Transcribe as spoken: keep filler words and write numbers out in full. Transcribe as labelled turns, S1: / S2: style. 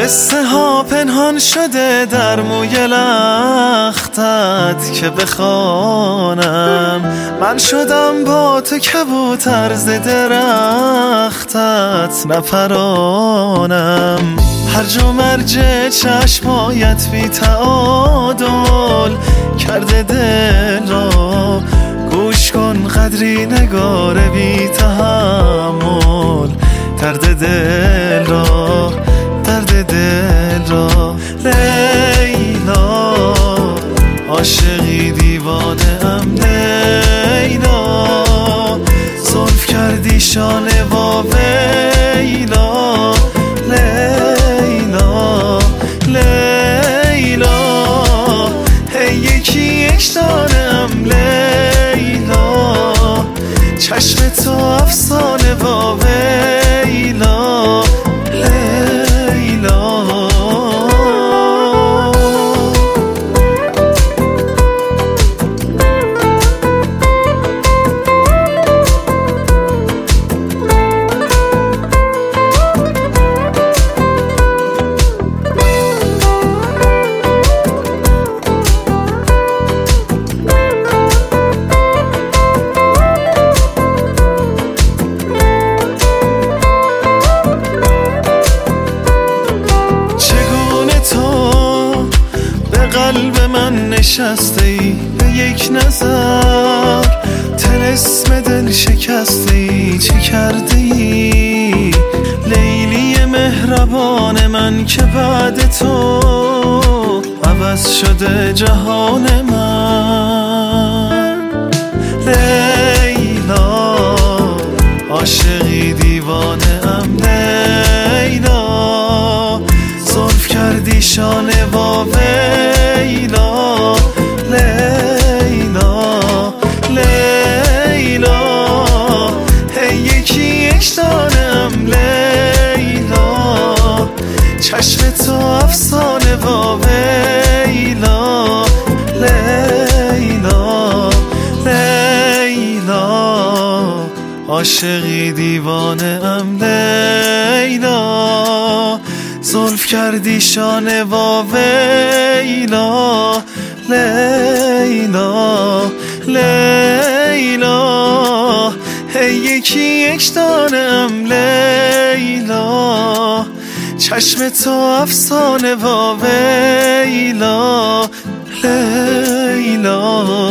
S1: قصه ها پنهان شده در موی لختت که بخوانم. من شدم با تو کبوتر ز درختت نپرانم. هرج و مرج چشمایت بی تعادل کرده دل را. گوش کن قدری نگار بی تحمل درد دل را، درد دل را. لیلا عاشقی دیوانه ام لیلا، زلف کردی شانه و ویلا. لیلا لیلا هی یکی یک دانه ام لیلا، چشم تو افسانه و ویلا. لیلا قلب من نشسته ای به یک نظر، طلسم دل شکسته ای چه کرده ای؟ لیلی مهربان من که بعد تو عوض شده جهان من. لیلا عاشقی دیوانه ام لیلا، زلف کردی شانه و ویلا. لیلا لیلا هی یکی یک دانه ام لیلا، چشم تو افسانه و ویلا. لیلا لیلا عاشقی دیوانه ام لیلا، زلف کردی شانه و ویلا. لیلا لیلا هی یکی یک دانه ام لیلا، چشم تو افسانه و ویلا. لیلا